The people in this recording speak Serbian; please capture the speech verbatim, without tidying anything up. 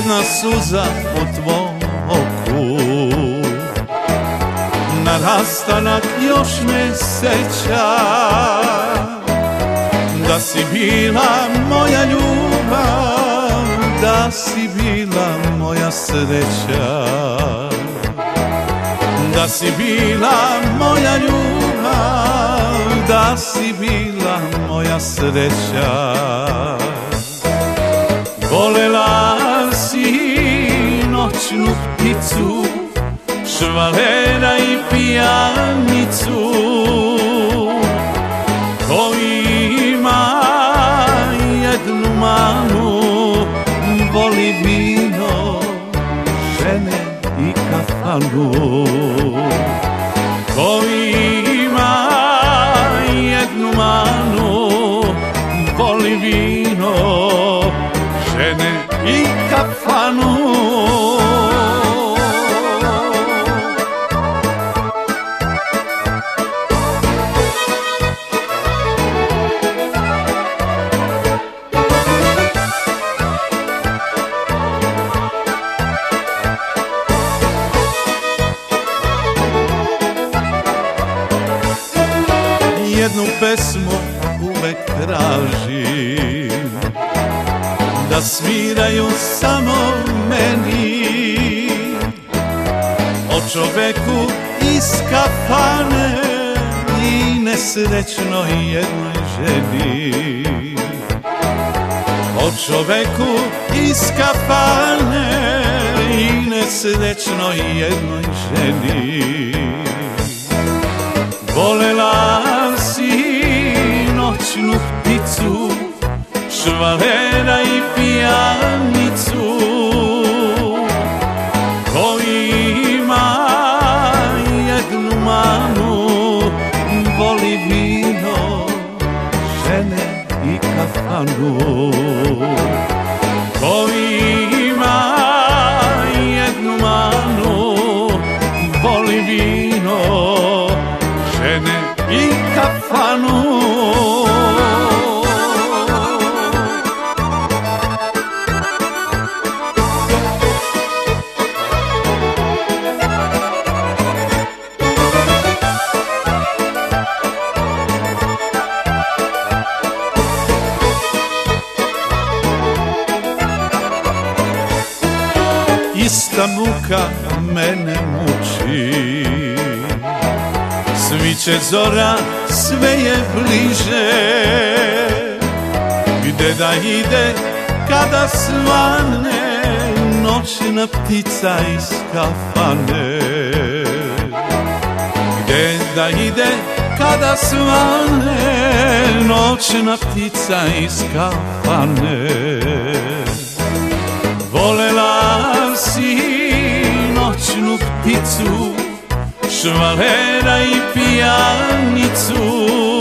jedna suza po tvom oku. Na rastanak još me seća, da si bila moja ljubav, da si bila moja sreća. Da si bila moja ljubav, da si bila moja sreća. Volela si noćnu pticu, švalera i pijanicu, ko ima jednu manu, voli vino, žene i kafanu. Ko ima jednu manu, voli vino, žene i kafanu. Jednu pesmu uvek tražim, da sviraju samo meni, o čoveku iz kafane i nesrećnoj jednoj ženi. O čoveku iz kafane i nesrećnoj jednoj ženi. Volela si noćnu pticu, švalera i pijanicu, ko ima jednu manu, voli vino, žene i kafanu. Ko ima jednu manu, voli vino, žene i kafanu. Ista muka mene muči, sviće zora, sve je bliže. Gde da ide kada svane noćna ptica iz kafane? Gde da ide kada svane noćna ptica iz kafane? Volela si noćnu pticu, švalera i pijanicu,